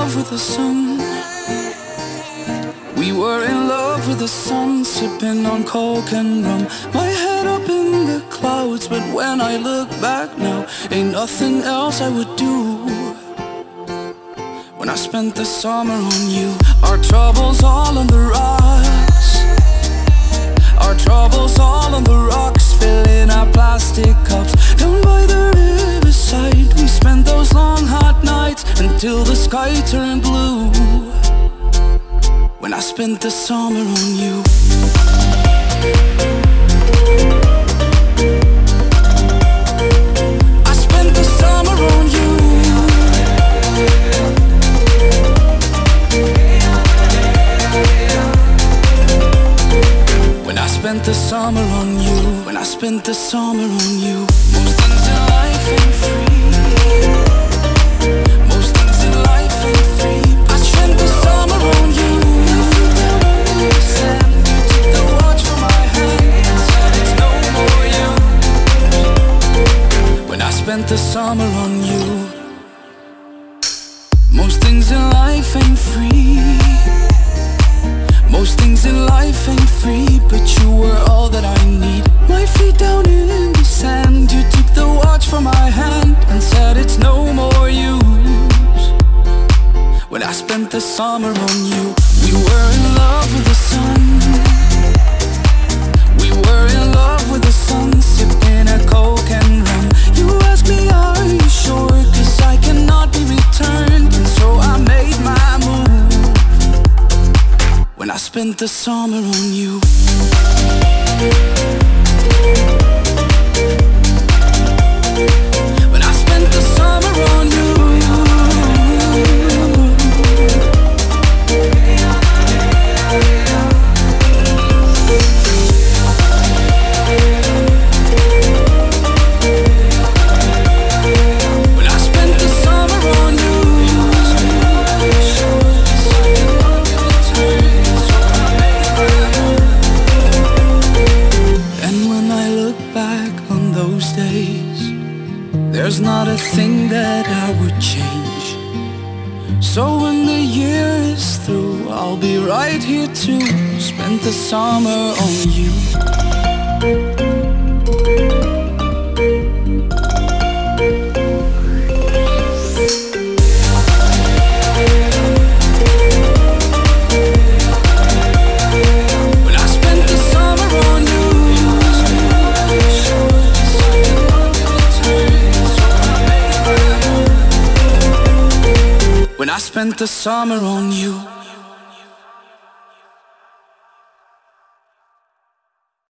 love with the sun. We were in love with the sun, sipping on coke and rum. My head up in the clouds, but when I look back now, ain't nothing else I would do. When I spent the summer on you, our troubles all on the rocks. Our troubles all on the rocks, filling our plastic cups. Down by the riverside, we spent those long hot nights until the sky turned blue. When I spent the summer on you. I spent the summer on you. When I spent the summer on you. When I spent the summer on you. Most things in life ain't free. Most things in life ain't free. I spent the summer on you. Spent the summer on you. Most things in life ain't free. Most things in life ain't free, but you were all that I need. My feet down in the sand, you took the watch from my hand and said it's no more use. When I spent the summer on you, we were in love with the sun. We were in love with the sun, sipping a coke and rum. You asked me, are you sure? 'Cause I cannot be returned, and so I made my move. When I spent the summer on you. When I spent the summer on you. There's not a thing that I would change. So when the year is through, I'll be right here to spend the summer on you. When I spent the summer on you.